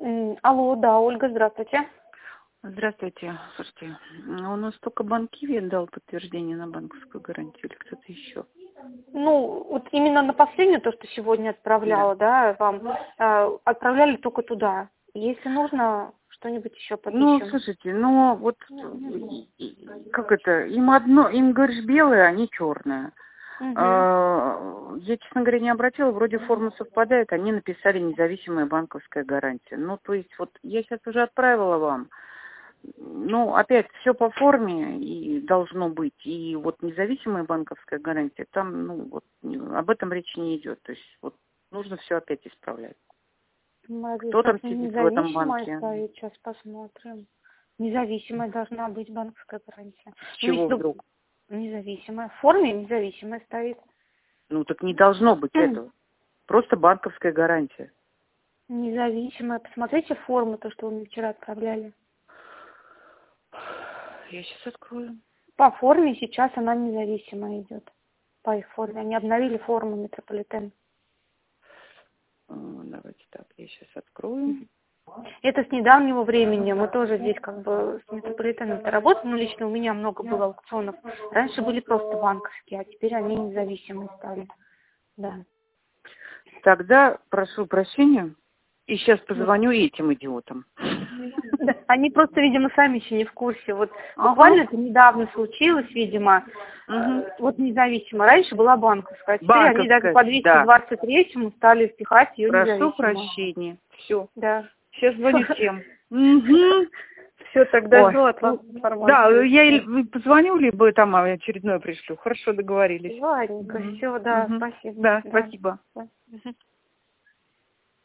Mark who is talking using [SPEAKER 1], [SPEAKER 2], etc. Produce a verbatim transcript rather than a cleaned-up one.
[SPEAKER 1] М, Алло, да, Ольга, здравствуйте.
[SPEAKER 2] Здравствуйте. Слушайте, у нас только Банк Киви дал подтверждение на банковскую гарантию или кто-то еще?
[SPEAKER 1] Ну, вот именно на последнюю, то, что сегодня отправляла, да, вам, э, отправляли только туда. Если нужно, что-нибудь еще
[SPEAKER 2] Ну,
[SPEAKER 1] подыщем.
[SPEAKER 2] слушайте, ну вот и- и- как это, им одно, им, говоришь, белое, а не черное.
[SPEAKER 1] Мгм.
[SPEAKER 2] А, Я, честно говоря, не обратила, вроде форма совпадает, они написали независимая банковская гарантия. Ну, то есть, вот я сейчас уже отправила вам. Ну, опять, все по форме и должно быть. И вот независимая банковская гарантия, там, ну, вот не- об этом речи не идет. То есть, вот нужно все опять исправлять.
[SPEAKER 1] Смотри,
[SPEAKER 2] Кто
[SPEAKER 1] сейчас
[SPEAKER 2] там сидит в этом
[SPEAKER 1] независимая
[SPEAKER 2] банке?
[SPEAKER 1] стоит, сейчас посмотрим. Независимая должна быть банковская гарантия.
[SPEAKER 2] С
[SPEAKER 1] Ну,
[SPEAKER 2] чего
[SPEAKER 1] если
[SPEAKER 2] вдруг?
[SPEAKER 1] независимая, в форме независимая стоит.
[SPEAKER 2] Ну, так не должно быть этого. Просто банковская гарантия.
[SPEAKER 1] Независимая. Посмотрите форму, то, что вы мне вчера отправляли.
[SPEAKER 2] Я сейчас открою.
[SPEAKER 1] По форме сейчас она независимая идет. По их форме. Они обновили форму метрополитен.
[SPEAKER 2] А, Давайте так, я сейчас открою.
[SPEAKER 1] Это с недавнего времени. Мы тоже здесь как бы с метрополитеном работаем. Ну, лично у меня много было аукционов. Раньше были просто банковские, а теперь они независимые стали. Да.
[SPEAKER 2] Тогда прошу прощения. И сейчас позвоню этим идиотам.
[SPEAKER 1] Да, они просто, видимо, сами еще не в курсе. Вот
[SPEAKER 2] Ага.
[SPEAKER 1] буквально это недавно случилось, видимо.
[SPEAKER 2] Угу.
[SPEAKER 1] Э, Вот независимо. Раньше была банковская, а теперь они даже
[SPEAKER 2] Банковская,
[SPEAKER 1] по
[SPEAKER 2] да.
[SPEAKER 1] двести двадцать третьему стали впихать ее
[SPEAKER 2] Прошу
[SPEAKER 1] независимо.
[SPEAKER 2] прощения. Все.
[SPEAKER 1] Да.
[SPEAKER 2] Сейчас звоню тем. Угу.
[SPEAKER 1] Все, тогда
[SPEAKER 2] Ой.
[SPEAKER 1] жду от вас
[SPEAKER 2] Ну, да,
[SPEAKER 1] информацию.
[SPEAKER 2] я или позвоню, либо там очередное пришлю. Хорошо, договорились.
[SPEAKER 1] Ладненько,
[SPEAKER 2] Мгм.
[SPEAKER 1] все, да,
[SPEAKER 2] Мгм.
[SPEAKER 1] спасибо.
[SPEAKER 2] Да,
[SPEAKER 1] Да.
[SPEAKER 2] спасибо.
[SPEAKER 1] Да. Мгм.